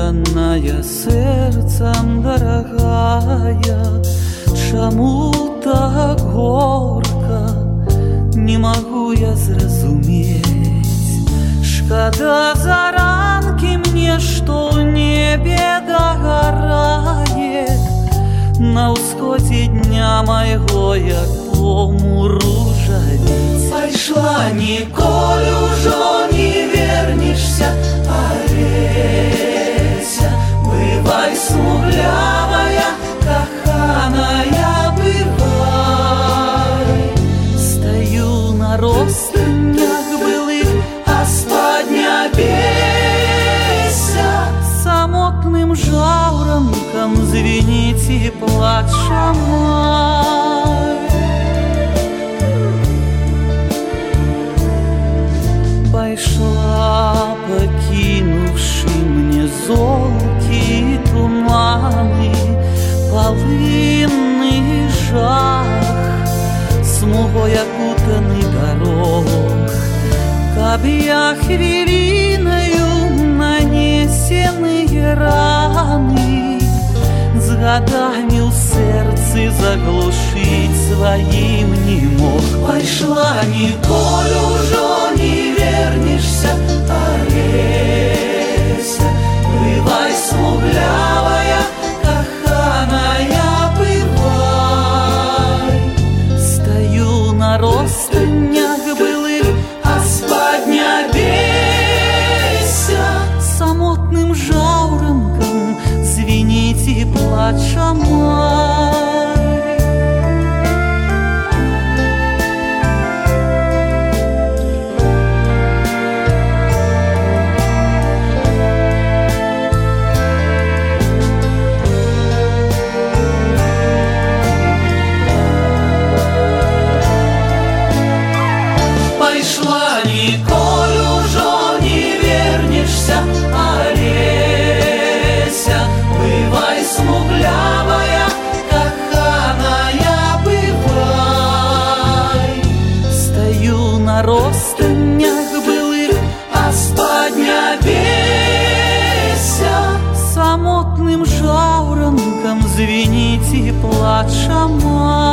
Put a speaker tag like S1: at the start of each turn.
S1: відданая серцем дорогая, чаму так горка, не могу я зразумець. Шкада заранки мне, што ў небе дагорае, на ўсходзе дня майго, як пому ружавец. Пайшла, ніколі ўжо не вернешься, Олеся, бывай смуглявая, каханая, бывай. Стою на ростынях былых, а спадня бейся, самотным жаўранкам звенить и плача май. Пайшла, пакінуўшы мне золкі і туманы, палынны жах, смугой акутаны дарог, каб я хвілінаю нанесеныя раны з гадамі ў сэрцы заглушыць сваім не мог. Пайшла, ніколі ўжо не вернешься, Олеся, бывай смуглявая, каханая, бывай. Стою на ростынях былых, а спадня бейся, самотным жаўранкам звенить и плача май. Пайшла, ніколі ўжо не вернешься, Олеся, бывай смуглявая, каханая, бывай. Стою на ростынях былых, а спадня бейся, самотным жаўранкам звенить и плача май.